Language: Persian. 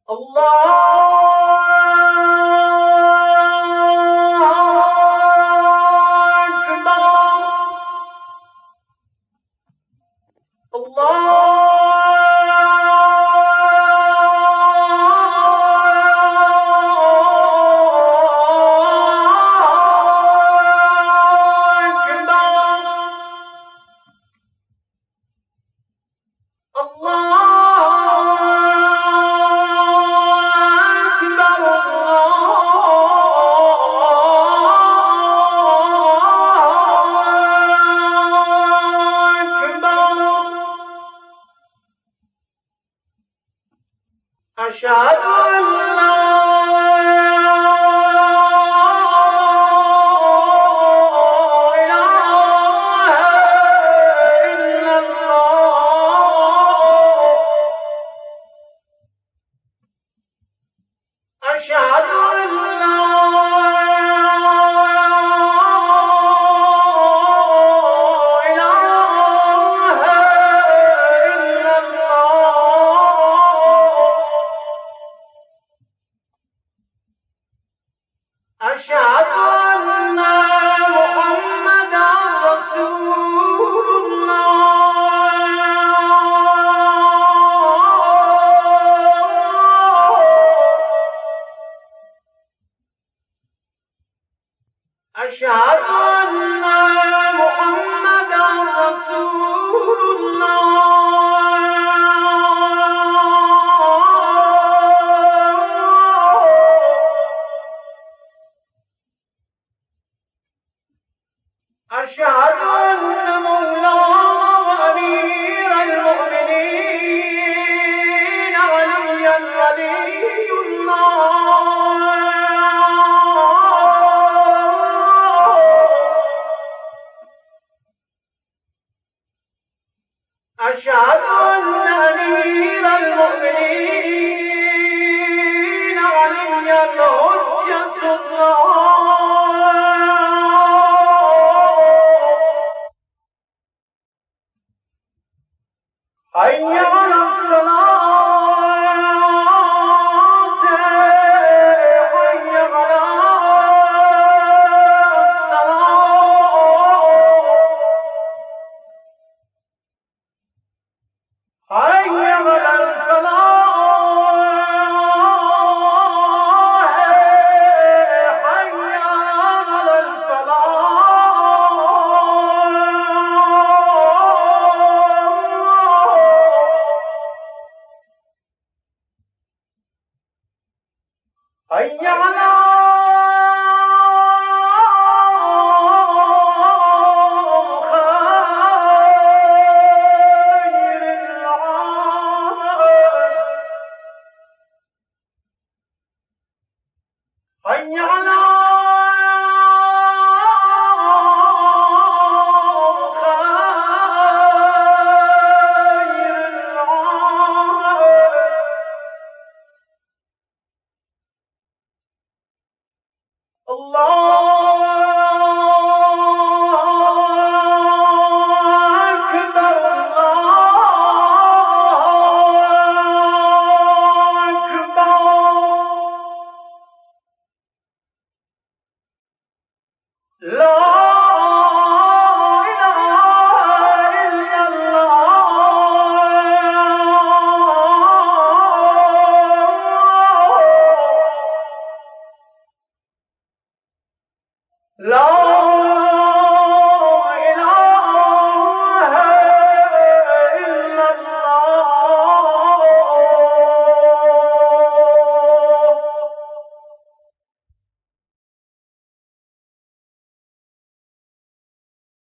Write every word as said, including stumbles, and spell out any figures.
أشهد أن لا أشهد أن محمدا رسول الله أشهد أن محمدا رسول الله أشهد أن مولانا وأمير المؤمنين عليا ولي الله أشهد أن أمير المؤمنين عليا حجة الله حي على الصلاة حي على الصلاة حي على الفلاح حي على الفلاح حي على خير العمل حي على خير العمل الله أكبر الله أكبر لا إله إلا الله لا